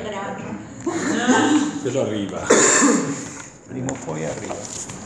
Quello arriva. Prima o poi arriva.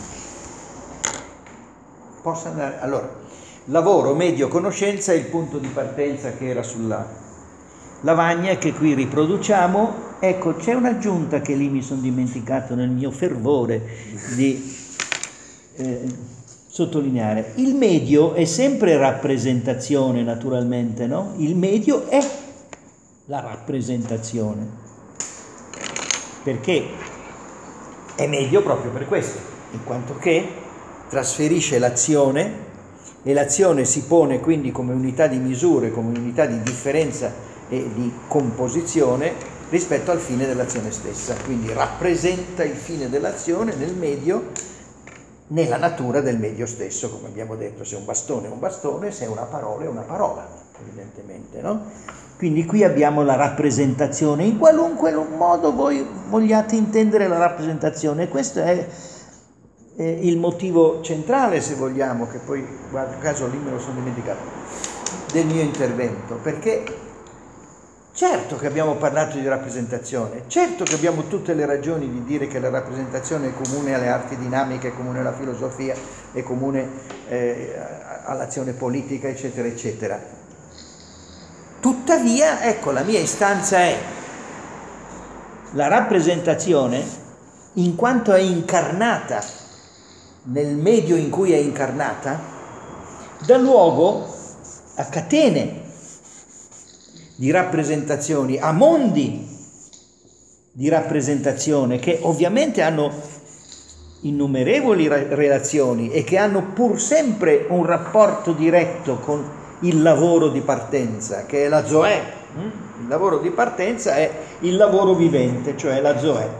Posso andare? Allora, lavoro, medio, conoscenza è il punto di partenza che era sulla lavagna che qui riproduciamo. Ecco, c'è un'aggiunta che lì mi sono dimenticato nel mio fervore di sottolineare. Il medio è sempre rappresentazione, naturalmente, no? Il medio è la rappresentazione. Perché è medio proprio per questo, in quanto che trasferisce l'azione e l'azione si pone quindi come unità di misure, come unità di differenza e di composizione rispetto al fine dell'azione stessa, quindi rappresenta il fine dell'azione nel medio, nella natura del medio stesso, come abbiamo detto, se un bastone è un bastone, se una parola è una parola, evidentemente, no? Quindi qui abbiamo la rappresentazione, in qualunque modo voi vogliate intendere la rappresentazione, questo è il motivo centrale, se vogliamo, che poi, guarda caso lì me lo sono dimenticato, del mio intervento, perché certo che abbiamo parlato di rappresentazione, certo che abbiamo tutte le ragioni di dire che la rappresentazione è comune alle arti dinamiche, è comune alla filosofia, è comune all'azione politica, eccetera, eccetera. Tuttavia, ecco, la mia istanza è la rappresentazione, in quanto è incarnata nel medio in cui è incarnata, dà luogo a catene di rappresentazioni, a mondi di rappresentazione che ovviamente hanno innumerevoli relazioni e che hanno pur sempre un rapporto diretto con il lavoro di partenza, che è la zoè. Il lavoro di partenza è il lavoro vivente, cioè la zoè.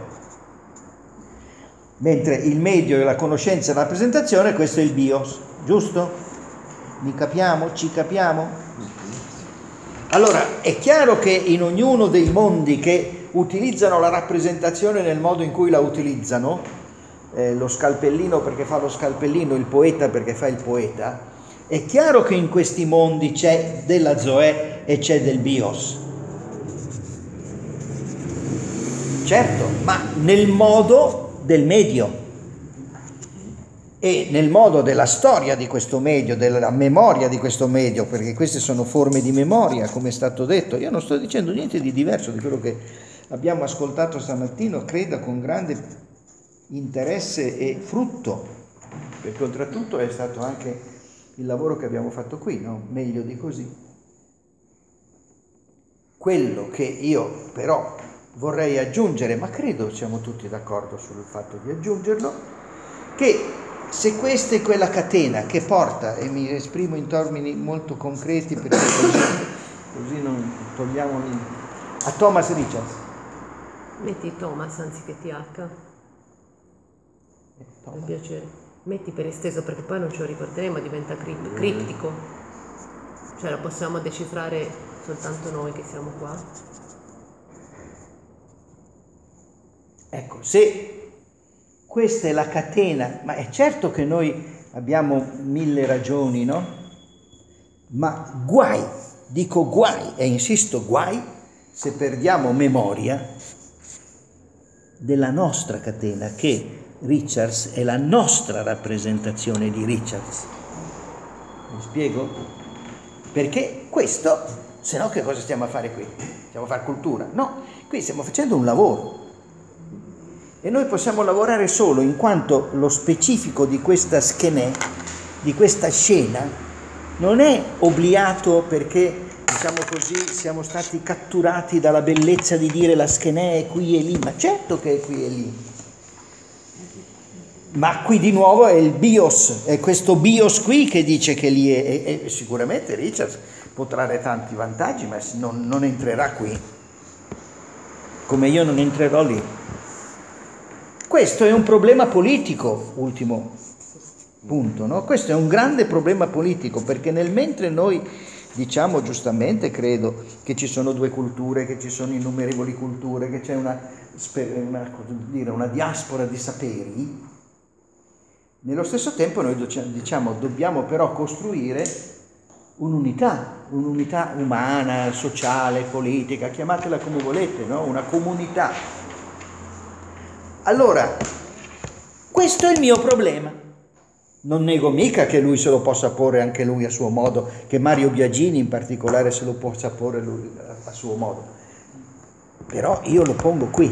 Mentre il medio è la conoscenza e la rappresentazione, questo è il bios, giusto? Mi capiamo? Ci capiamo? Allora, è chiaro che in ognuno dei mondi che utilizzano la rappresentazione nel modo in cui la utilizzano, lo scalpellino perché fa lo scalpellino, il poeta perché fa il poeta, è chiaro che in questi mondi c'è della zoè e c'è del bios. Certo, ma nel modo del medio e nel modo della storia di questo medio, della memoria di questo medio, perché queste sono forme di memoria, come è stato detto. Io non sto dicendo niente di diverso di quello che abbiamo ascoltato stamattina, credo con grande interesse e frutto, perché oltretutto è stato anche il lavoro che abbiamo fatto qui, no? Meglio di così. Quello che io però vorrei aggiungere, ma credo siamo tutti d'accordo sul fatto di aggiungerlo, che se questa è quella catena che porta, e mi esprimo in termini molto concreti perché così non togliamo a Thomas Richards. Metti Thomas anziché TH. Per piacere. Metti per esteso perché poi non ce lo ricorderemo, diventa criptico. Cioè lo possiamo decifrare soltanto noi che siamo qua. Ecco, se questa è la catena, ma è certo che noi abbiamo 1000 ragioni, no? Ma guai, dico guai e insisto guai, se perdiamo memoria della nostra catena, che Richards è la nostra rappresentazione di Richards. Mi spiego? Perché questo, se no che cosa stiamo a fare qui? Stiamo a fare cultura? No, qui stiamo facendo un lavoro. E noi possiamo lavorare solo in quanto lo specifico di questa schenè, di questa scena, non è obliato perché, diciamo così, siamo stati catturati dalla bellezza di dire la schenè è qui e lì, ma certo che è qui e lì. Ma qui di nuovo è il bios, è questo bios qui che dice che lì è sicuramente Richards può trarre tanti vantaggi, ma non entrerà qui, come io non entrerò lì. Questo è un problema politico, ultimo punto, no? Questo è un grande problema politico, perché nel mentre noi diciamo giustamente, credo, che ci sono due culture, che ci sono innumerevoli culture, che c'è una diaspora di saperi, nello stesso tempo noi diciamo dobbiamo però costruire un'unità un'unità umana, sociale, politica, chiamatela come volete, no? Una comunità. Allora, questo è il mio problema. Non nego mica che lui se lo possa porre anche lui a suo modo, che Mario Biagini in particolare se lo possa porre lui a suo modo. Però io lo pongo qui.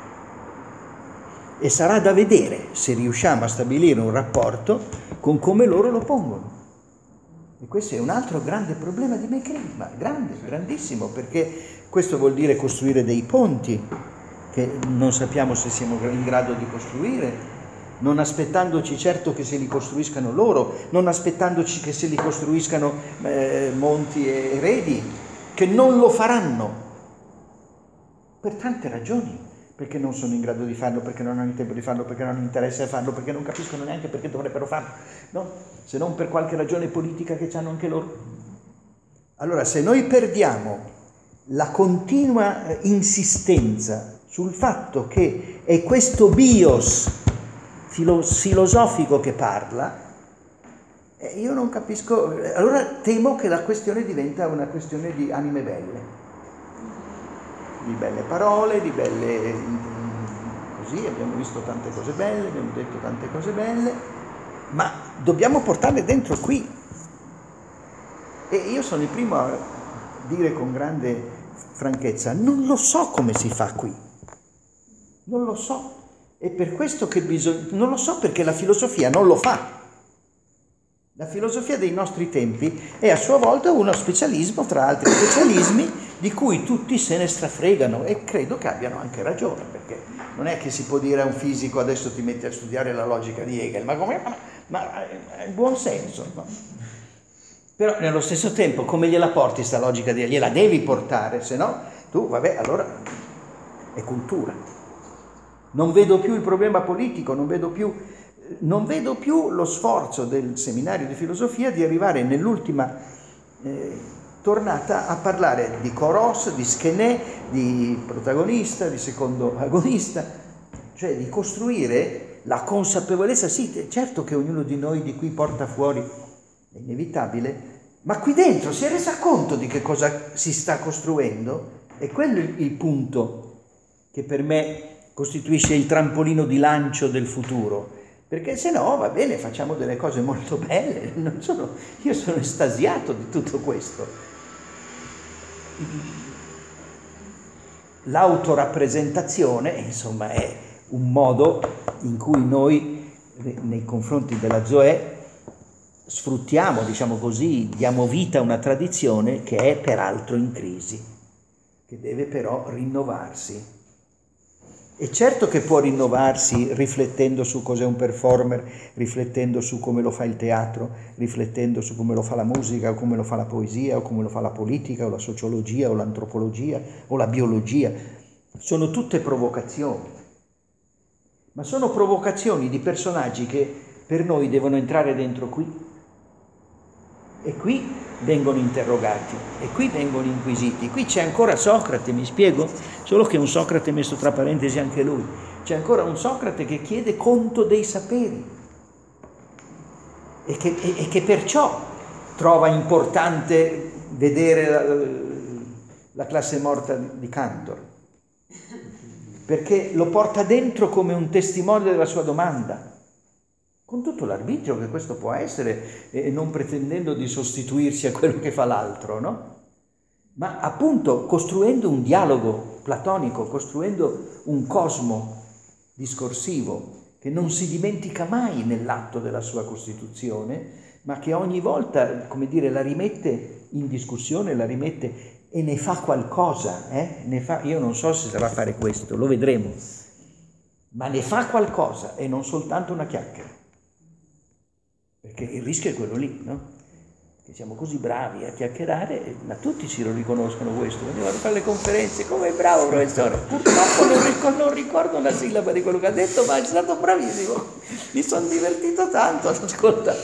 E sarà da vedere se riusciamo a stabilire un rapporto con come loro lo pongono. E questo è un altro grande problema di meccanismo, grande, grandissimo, perché questo vuol dire costruire dei ponti che non sappiamo se siamo in grado di costruire, non aspettandoci certo che se li costruiscano loro, non aspettandoci che se li costruiscano Monti e eredi, che non lo faranno, per tante ragioni, perché non sono in grado di farlo, perché non hanno il tempo di farlo, perché non hanno interesse a farlo, perché non capiscono neanche perché dovrebbero farlo, no? Se non per qualche ragione politica che hanno anche loro. Allora, se noi perdiamo la continua insistenza sul fatto che è questo bios filosofico che parla, io non capisco, allora temo che la questione diventa una questione di anime belle, di belle parole, di belle, così abbiamo visto tante cose belle, abbiamo detto tante cose belle, ma dobbiamo portarle dentro qui. E io sono il primo a dire con grande franchezza, non lo so come si fa qui, non lo so. È per questo che non lo so, perché la filosofia non lo fa. La filosofia dei nostri tempi è a sua volta uno specialismo tra altri specialismi di cui tutti se ne strafregano, e credo che abbiano anche ragione, perché non è che si può dire a un fisico adesso ti metti a studiare la logica di Hegel, ma è buon senso, no? Però nello stesso tempo come gliela porti sta logica di Hegel? Gliela devi portare, se no tu, vabbè, allora è cultura. Non vedo più il problema politico, non vedo più lo sforzo del seminario di filosofia di arrivare nell'ultima tornata a parlare di Coros, di Schené, di protagonista, di secondo agonista, cioè di costruire la consapevolezza, sì, certo che ognuno di noi di qui porta fuori, è inevitabile, ma qui dentro si è resa conto di che cosa si sta costruendo? E quello è il punto che per me costituisce il trampolino di lancio del futuro, perché se no va bene, facciamo delle cose molto belle, io sono estasiato di tutto questo. L'autorappresentazione, insomma, è un modo in cui noi nei confronti della Zoè sfruttiamo, diciamo così, diamo vita a una tradizione che è peraltro in crisi, che deve però rinnovarsi. E certo che può rinnovarsi riflettendo su cos'è un performer, riflettendo su come lo fa il teatro, riflettendo su come lo fa la musica, o come lo fa la poesia, o come lo fa la politica, o la sociologia, o l'antropologia, o la biologia. Sono tutte provocazioni, ma sono provocazioni di personaggi che per noi devono entrare dentro qui. E qui vengono interrogati, e qui vengono inquisiti. Qui c'è ancora Socrate, mi spiego? Solo che un Socrate messo tra parentesi anche lui. C'è ancora un Socrate che chiede conto dei saperi e che perciò trova importante vedere la classe morta di Cantor, perché lo porta dentro come un testimone della sua domanda, con tutto l'arbitrio che questo può essere, e non pretendendo di sostituirsi a quello che fa l'altro, no? Ma appunto costruendo un dialogo platonico, costruendo un cosmo discorsivo che non si dimentica mai nell'atto della sua costituzione, ma che ogni volta, come dire, la rimette in discussione, la rimette e ne fa qualcosa, io non so se saprà fare questo, lo vedremo, ma ne fa qualcosa e non soltanto una chiacchiera. Perché il rischio è quello lì, no? Che siamo così bravi a chiacchierare, ma tutti ci lo riconoscono questo. Venivano a fare le conferenze, come è bravo professore. Purtroppo non ricordo una sillaba di quello che ha detto, ma è stato bravissimo. Mi sono divertito tanto ad ascoltare.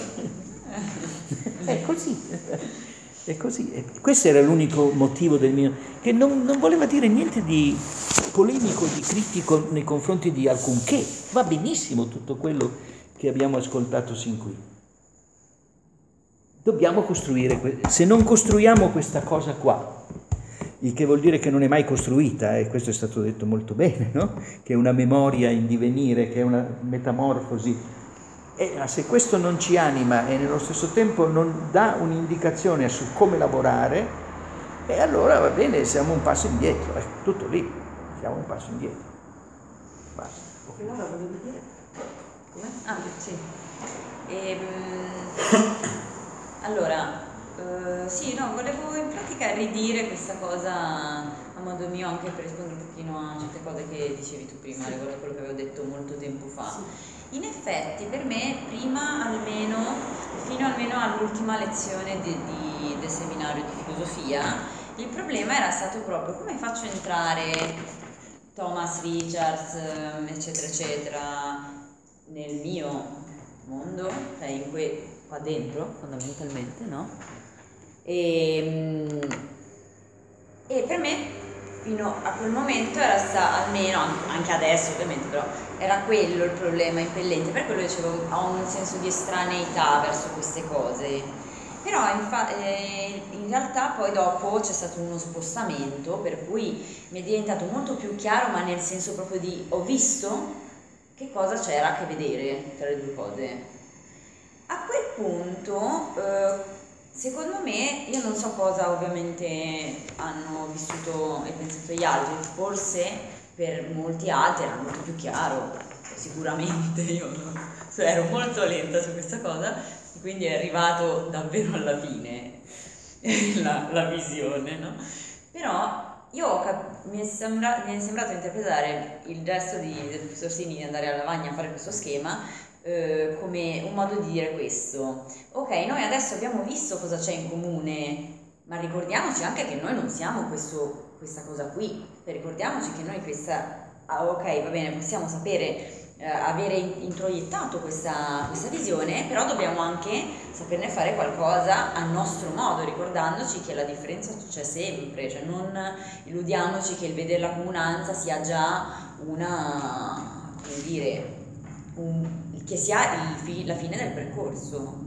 È così. È così. E questo era l'unico motivo del mio... che non voleva dire niente di polemico, di critico nei confronti di alcunché. Va benissimo tutto quello che abbiamo ascoltato sin qui. dobbiamo costruire, se non costruiamo questa cosa qua, il che vuol dire che non è mai costruita, e questo è stato detto molto bene, no? Che è una memoria in divenire, che è una metamorfosi, ma se questo non ci anima e nello stesso tempo non dà un'indicazione su come lavorare, e allora va bene, siamo un passo indietro, tutto lì, siamo un passo indietro. Basta. Allora volevo dire, come? Ah, sì. Allora, sì, no, volevo in pratica ridire questa cosa a modo mio, anche per rispondere un pochino a certe cose che dicevi tu prima, riguardo a quello che avevo detto molto tempo fa. Sì. In effetti, per me, prima almeno, fino almeno all'ultima lezione del seminario di filosofia, il problema era stato proprio come faccio a entrare Thomas Richards, eccetera, eccetera, nel mio mondo, cioè qua dentro, fondamentalmente, no? E per me, fino a quel momento, era stato, almeno, anche adesso ovviamente, però, era quello il problema impellente, per quello dicevo, ho un senso di estraneità verso queste cose. Però in realtà poi dopo c'è stato uno spostamento per cui mi è diventato molto più chiaro, ma nel senso proprio di ho visto che cosa c'era a che vedere tra le due cose. A quel punto, secondo me, io non so cosa ovviamente hanno vissuto e pensato gli altri, forse per molti altri era molto più chiaro, sicuramente io ero molto lenta su questa cosa. Quindi è arrivato davvero alla fine la visione, no? Però mi è sembrato interpretare il gesto del professor Sini di andare alla lavagna a fare questo schema come un modo di dire questo. Ok, noi adesso abbiamo visto cosa c'è in comune, ma ricordiamoci anche che noi non siamo questa cosa qui, ricordiamoci che noi ok, va bene, possiamo sapere avere introiettato questa visione, però dobbiamo anche saperne fare qualcosa a nostro modo, ricordandoci che la differenza c'è sempre, cioè non illudiamoci che il vedere la comunanza sia già una, come dire, che sia la fine del percorso.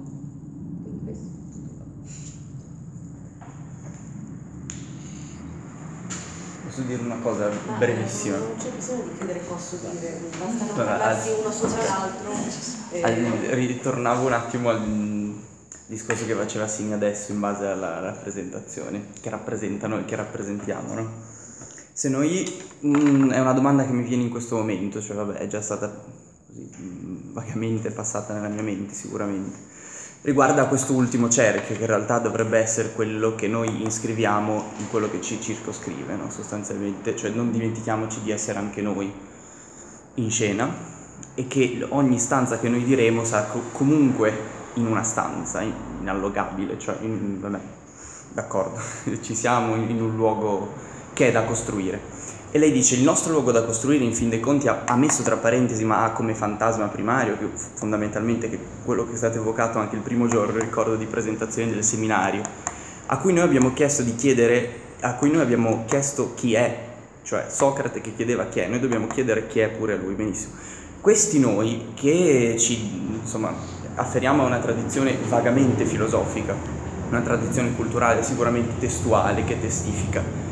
Posso dire una cosa brevissima? Non c'è bisogno di chiedere posso dire, basta non parlarsi uno sopra l'altro. Ritornavo un attimo al discorso che faceva Sini adesso in base alla rappresentazione che rappresentano e che rappresentiamo, no? Se noi, è una domanda che mi viene in questo momento, cioè vabbè è già stata così vagamente passata nella mia mente sicuramente, riguarda questo ultimo cerchio che in realtà dovrebbe essere quello che noi inscriviamo in quello che ci circoscrive, no? Sostanzialmente, cioè non dimentichiamoci di essere anche noi in scena e che ogni stanza che noi diremo sarà comunque in una stanza inallogabile, cioè vabbè, d'accordo, ci siamo in un luogo che è da costruire. E lei dice il nostro luogo da costruire in fin dei conti ha messo tra parentesi ma ha come fantasma primario che fondamentalmente che quello che è stato evocato anche il primo giorno, ricordo di presentazione del seminario, a cui noi abbiamo chiesto chi è, cioè Socrate che chiedeva chi è, noi dobbiamo chiedere chi è pure a lui, benissimo. Questi noi che afferiamo a una tradizione vagamente filosofica, una tradizione culturale sicuramente testuale che testifica,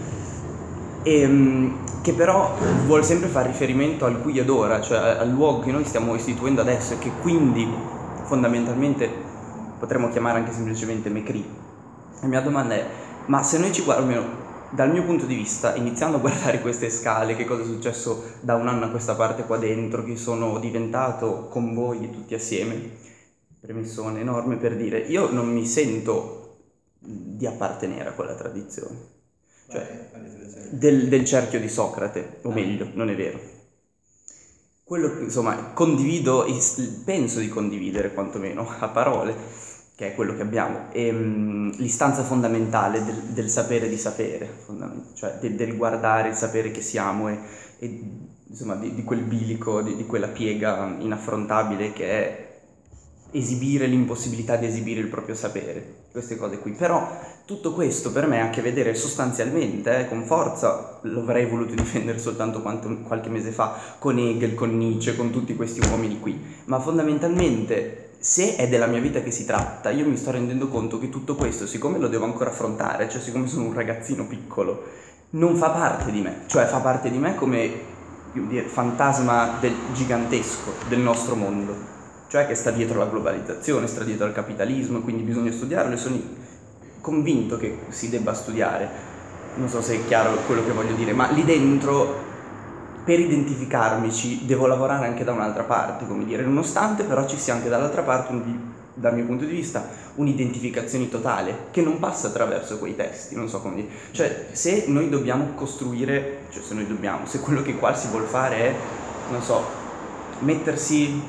che però vuole sempre fare riferimento al qui ed ora, cioè al luogo che noi stiamo istituendo adesso e che quindi fondamentalmente potremmo chiamare anche semplicemente Mecri. La mia domanda è, ma se noi ci guardiamo, dal mio punto di vista, iniziando a guardare queste scale, che cosa è successo da un anno a questa parte qua dentro, che sono diventato con voi tutti assieme, premissone enorme per dire, io non mi sento di appartenere a quella tradizione. Cioè, del cerchio di Socrate, o meglio, non è vero. Quello che, insomma, condivido, penso di condividere quantomeno a parole, che è quello che abbiamo, l'istanza fondamentale del sapere di sapere, cioè del guardare il sapere che siamo e insomma di quel bilico, di quella piega inaffrontabile che è esibire l'impossibilità di esibire il proprio sapere, queste cose qui. Però tutto questo per me ha a che vedere sostanzialmente, con forza, lo avrei voluto difendere soltanto qualche mese fa, con Hegel, con Nietzsche, con tutti questi uomini qui, ma fondamentalmente se è della mia vita che si tratta, io mi sto rendendo conto che tutto questo, siccome lo devo ancora affrontare, cioè siccome sono un ragazzino piccolo, non fa parte di me, cioè fa parte di me come fantasma gigantesco del nostro mondo, cioè che sta dietro la globalizzazione, sta dietro al capitalismo, quindi bisogna studiarlo e sono convinto che si debba studiare. Non so se è chiaro quello che voglio dire, ma lì dentro, per identificarmici, devo lavorare anche da un'altra parte, come dire, nonostante però ci sia anche dall'altra parte, dal mio punto di vista, un'identificazione totale che non passa attraverso quei testi, non so come dire. Cioè, se noi dobbiamo costruire, cioè se quello che qua si vuol fare è, non so, mettersi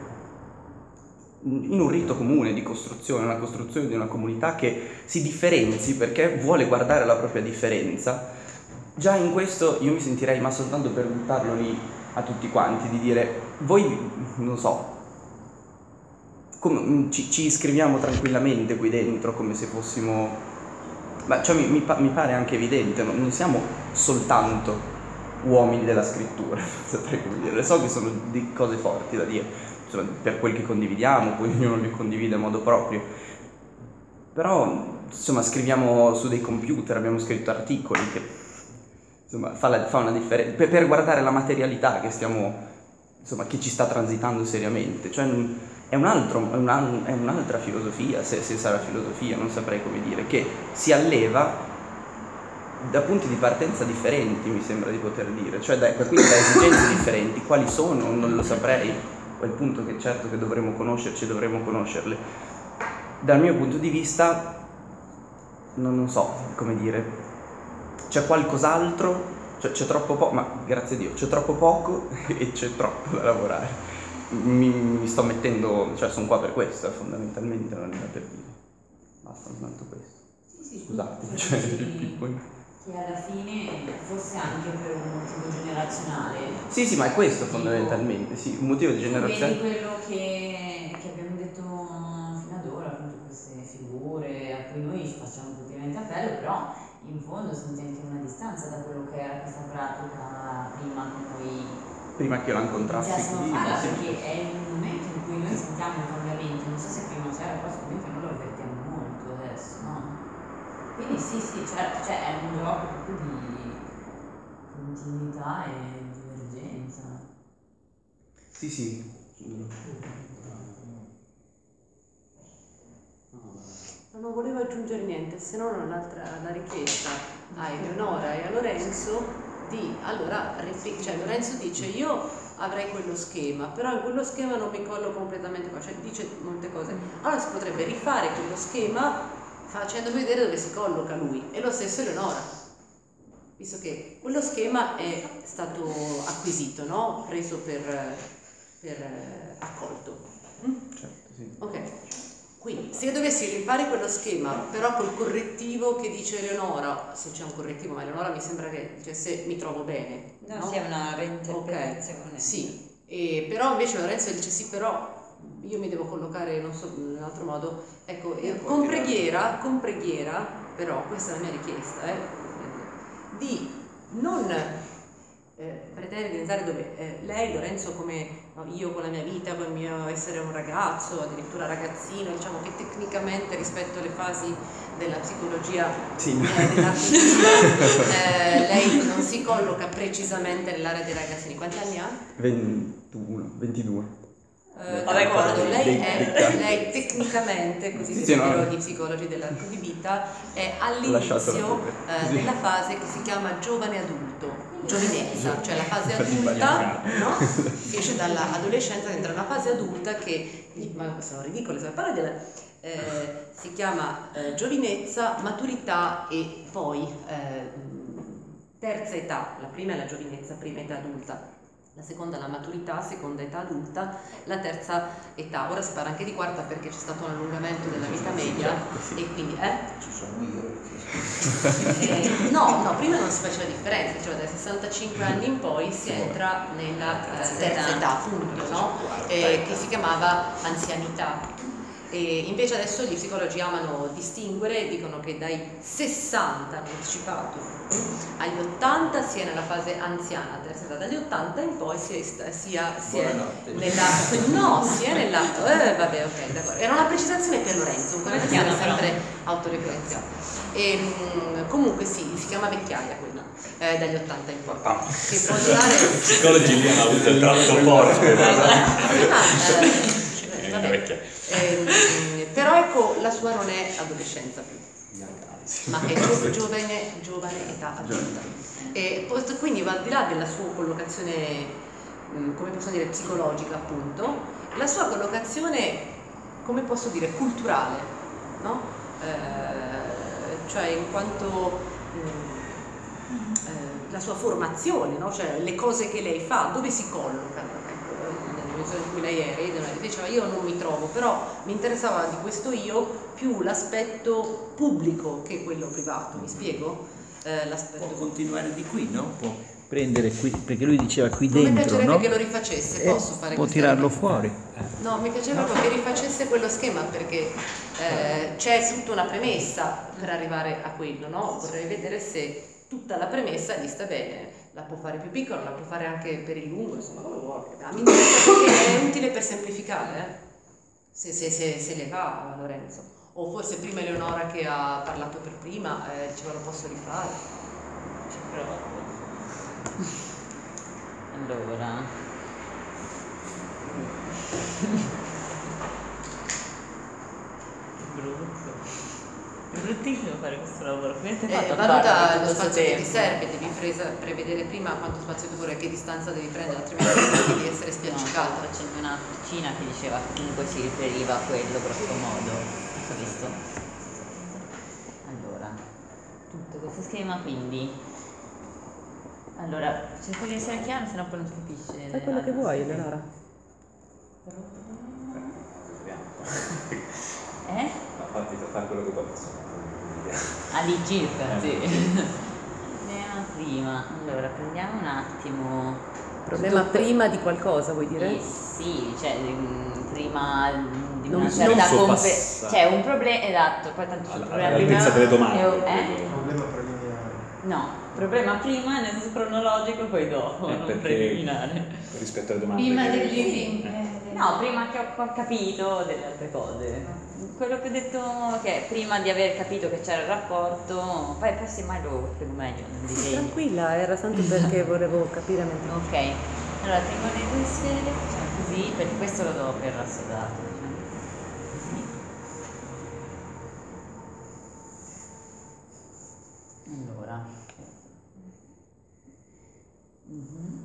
in un rito comune di costruzione, una costruzione di una comunità che si differenzi perché vuole guardare la propria differenza, già in questo io mi sentirei, ma soltanto per buttarlo lì a tutti quanti, di dire, voi, non so, ci iscriviamo tranquillamente qui dentro come se fossimo, ma cioè mi pare anche evidente, non siamo soltanto uomini della scrittura, saprei come dire, so che sono di cose forti da dire, insomma, per quel che condividiamo, poi ognuno li condivide a modo proprio, però insomma scriviamo su dei computer, abbiamo scritto articoli che insomma fa una differenza, per guardare la materialità che stiamo, insomma, che ci sta transitando seriamente, cioè è un'altra filosofia, se sarà filosofia, non saprei come dire, che si alleva da punti di partenza differenti, mi sembra di poter dire, cioè quindi da esigenze differenti. Quali sono? Non lo saprei, è il punto che certo che dovremo conoscerci e dovremo conoscerle. Dal mio punto di vista, non so come dire, c'è qualcos'altro, cioè c'è troppo poco, ma grazie a Dio, c'è troppo poco e c'è troppo da lavorare. Mi sto mettendo, cioè sono qua per questo, fondamentalmente, non è per dire. Basta, soltanto questo. Sì, Scusate, cioè, che alla fine fosse anche per un motivo generazionale. Sì, ma è questo fondamentalmente, sì, un motivo di generazionale. Vedi quello che abbiamo detto fino ad ora, appunto queste figure a cui noi facciamo praticamente appello, però in fondo senti anche una distanza da quello che era questa pratica prima che io la incontrassi qui, sì. Perché è il momento in cui noi sentiamo un cambiamento, non so se prima c'era, però sicuramente noi lo avvertiamo molto adesso, no? Quindi sì, certo, cioè è un gioco proprio di continuità e divergenza. Sì. Non volevo aggiungere niente, se no la richiesta a Eleonora e a Lorenzo Lorenzo dice io avrei quello schema, però in quello schema non mi collo completamente qua, cioè dice molte cose. Allora si potrebbe rifare quello schema facendo vedere dove si colloca lui, e lo stesso Eleonora, visto che quello schema è stato acquisito, no? Preso per accolto. Certo, sì. Ok. Quindi, se io dovessi rifare quello schema, però col correttivo che dice Eleonora, se c'è un correttivo, ma Eleonora mi sembra che dice se mi trovo bene. No? Sì, è una reinterpretazione. Okay. Sì, però invece Lorenzo dice sì, però io mi devo collocare, non so, in un altro modo. Ecco, con preghiera, però, questa è la mia richiesta, di non pretendere di andare dove lei, Lorenzo, come io con la mia vita, con il mio essere un ragazzo, addirittura ragazzino, diciamo che tecnicamente rispetto alle fasi della psicologia della cultura, lei non si colloca precisamente nell'area dei ragazzini. Quanti anni ha? 22. D'accordo, lei tecnicamente, così si dicono gli psicologi dell'arco di vita, è all'inizio della fase che si chiama giovane adulto, giovinezza, cioè la fase adulta, no? Si esce dall'adolescenza, entra nella fase adulta che, ma sono ridicole queste parole, si chiama giovinezza, maturità e poi terza età. La prima è la giovinezza, prima età adulta. La seconda è la maturità, seconda età adulta, la terza età. Ora si parla anche di quarta perché c'è stato un allungamento della vita media e quindi Ci sono io. no, prima non si faceva differenza, cioè dai 65 anni in poi si entra nella terza età, appunto, no? Che si chiamava anzianità. E invece adesso gli psicologi amano distinguere e dicono che dai 60, hanno anticipato, agli 80 si è nella fase anziana, dagli 80 in poi si è nella vabbè, ok, d'accordo. Era una precisazione per Lorenzo, comunque non essere sempre autoreferenziato. E comunque sì, si chiama vecchiaia quella, dagli 80 in poi. Che può durare. I psicologi lì hanno avuto il tratto forte. Vabbè. Però ecco, la sua non è adolescenza più, ma è giovane età adulta. E quindi va al di là della sua collocazione, come posso dire, psicologica appunto, la sua collocazione, come posso dire, culturale, no? Cioè in quanto la sua formazione, no? Cioè le cose che lei fa, dove si colloca? In cui lei diceva io non mi trovo, però mi interessava di questo io più l'aspetto pubblico che quello privato, mi spiego? L'aspetto può continuare di qui, no? Può prendere qui, perché lui diceva qui non dentro, mi piacerebbe no? che lo rifacesse, posso fare può questa tirarlo cosa? fuori. No, mi piaceva proprio che rifacesse quello schema, perché c'è tutta una premessa per arrivare a quello, no? Vorrei vedere se tutta la premessa gli sta bene. La può fare più piccola, la può fare anche per il lungo, insomma, come vuole. Mi interessa perché è utile per semplificare, se le va, Lorenzo. O forse prima Eleonora che ha parlato per prima, diceva lo posso rifare. Ci provo. Allora. Bruttissimo fare questo lavoro. Valuta lo spazio che ti serve, devi prevedere prima quanto spazio tu vorrai, che distanza devi prendere, altrimenti rischi di essere spiaccicato. Stavo facendo una cucina che diceva che comunque si riferiva a quello, grosso modo. Ho visto? Allora, tutto questo schema, quindi. Allora, cerco di essere chiaro, sennò poi non si capisce. Fai quello che vuoi, Eleonora. Fare quello che vuoi. All'incirca, sì. Problema prima. Allora, prendiamo un attimo. Problema prima di qualcosa, vuoi dire? Sì, cioè prima di Non una certa sorpassare. cioè un problema, esatto, poi tanto sul problema all'altezza delle domande. Problema preliminare. No, problema prima nel senso cronologico, poi dopo, non Perché preliminare. rispetto alle domande. Prima che- del living. No, prima che ho capito delle altre cose. Quello che ho detto che prima di aver capito che c'era il rapporto, poi semmai lo spiego meglio nel disegno. Tranquilla, era tanto perché volevo capire mentre. Ok, allora tengo le due sfere, facciamo così, perché questo lo do per assodato. Così. Allora. Mhm.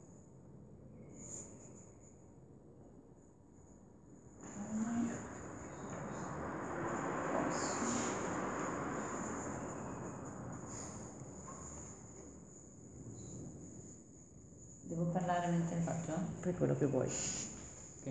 Devo parlare mentre faccio? Fai quello che vuoi. Ok.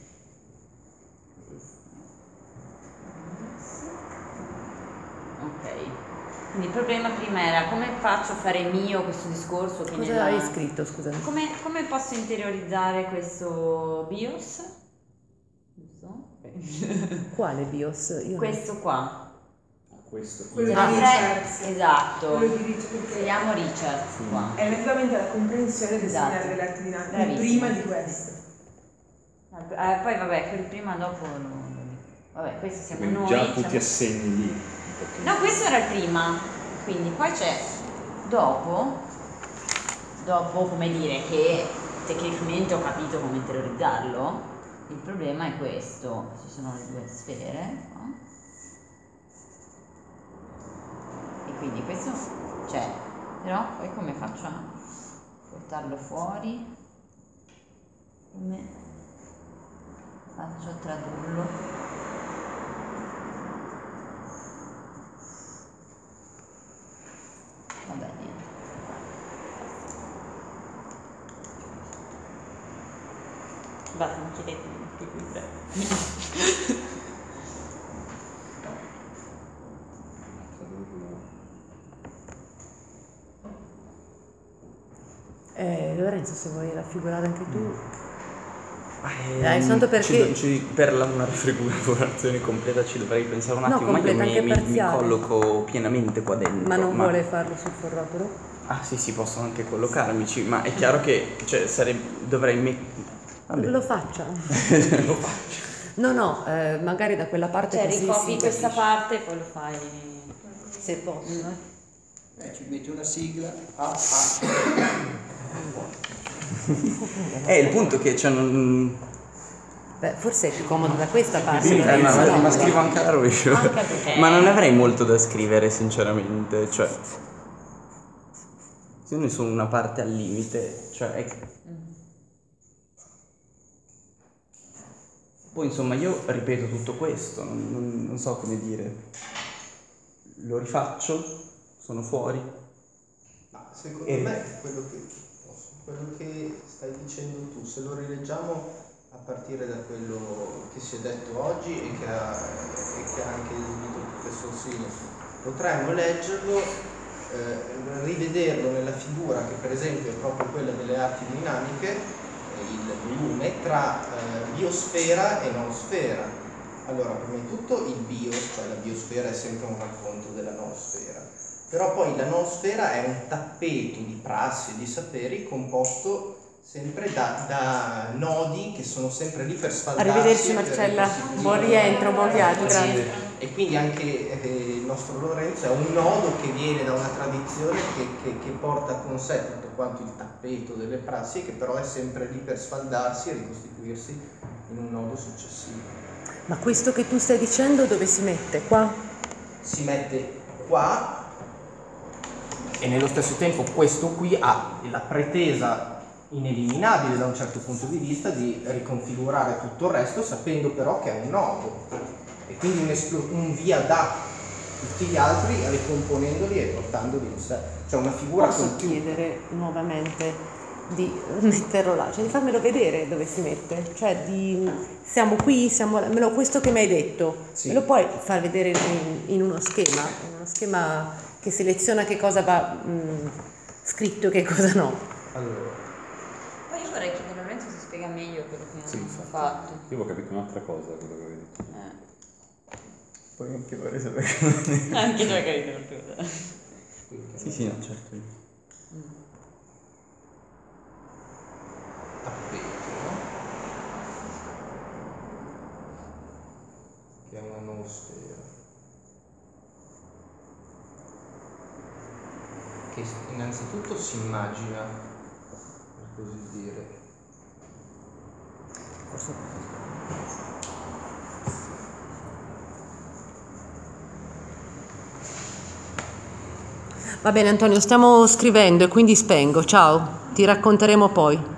Ok. Quindi il problema prima era come faccio a fare mio questo discorso che Cosa hai scritto, scusami? come posso interiorizzare questo BIOS? Giusto? Ok. Quale BIOS? Io Questo qua. Questo. Quello Ah, di Richards. esatto. Quello di Richards, perché Chiamiamo Richards qua. è relativamente alla comprensione del Esatto. segnale delle attività Bravissimo. prima di questo. Poi vabbè, quel prima dopo vabbè, questo siamo Quindi noi. già siamo- tutti assegni lì. No, questo era il prima, quindi poi c'è dopo, come dire che tecnicamente ho capito come interiorizzarlo, il problema è questo, ci sono le due sfere qua. E quindi questo c'è, però poi come faccio a portarlo fuori? Come faccio a tradurlo? Vabbè, niente. Basta, non chiedetemi più qui breve. Lorenzo, se vuoi raffigurare anche tu. Dai, soltanto perché... per una rifigurazione completa ci dovrei pensare un No, attimo, ma io completa, anche mi parziale. colloco pienamente qua dentro. Ma non vuole farlo sul forrotolo? Ah sì, posso anche collocarmici, ma è chiaro che dovrei vabbè. Lo faccia. Lo faccio. No, magari da quella parte Cioè così ricopi si questa capisce. parte e poi lo fai. Se posso, Ci metti una sigla. Il punto è che non... Beh, forse è più comodo da questa parte. ma scrivo anche alla rovescio. Anche perché- Ma non avrei molto da scrivere, sinceramente. Cioè, se ne sono una parte al limite, Poi insomma io ripeto tutto questo, non so come dire. Lo rifaccio, sono fuori. Ma secondo me quello che stai dicendo tu, se lo rileggiamo a partire da quello che si è detto oggi e che ha anche esibito il professor Sini, potremmo leggerlo, rivederlo nella figura che per esempio è proprio quella delle arti dinamiche, il volume tra biosfera e noosfera. Allora, prima di tutto il bios, cioè la biosfera è sempre un racconto della noosfera, però poi la noosfera è un tappeto di prassi e di saperi composto sempre da nodi che sono sempre lì per sfaldarsi. Arrivederci Marcella, buon rientro, buon viaggio, grazie. E quindi anche il nostro Lorenzo è un nodo che viene da una tradizione che porta con sé tutto quanto il tappeto delle prassi, che però è sempre lì per sfaldarsi e ricostituirsi in un nodo successivo. Ma questo che tu stai dicendo dove si mette? Qua? Si mette qua e nello stesso tempo questo qui ha la pretesa ineliminabile da un certo punto di vista di riconfigurare tutto il resto, sapendo però che è un nodo e quindi un via da tutti gli altri, ricomponendoli e portandoli in sé, cioè una figura Posso chiedere nuovamente di metterlo là, cioè di farmelo vedere dove si mette, cioè siamo qui, questo che mi hai detto, Sì. me lo puoi far vedere in uno schema che seleziona che cosa va scritto e che cosa no. Allora, Poi io vorrei chiedere a Lorenzo se spiega meglio quello che Sì, hanno infatti. fatto. Io avevo capito un'altra cosa da quello che avevi detto. Poi anche vorrei sapere. Anche tu hai capito qualcosa. Sì, no, certo. tappeto, no? Che è una noosfera, che innanzitutto si immagina, per così dire, Va bene Antonio, stiamo scrivendo e quindi spengo, ciao, ti racconteremo poi.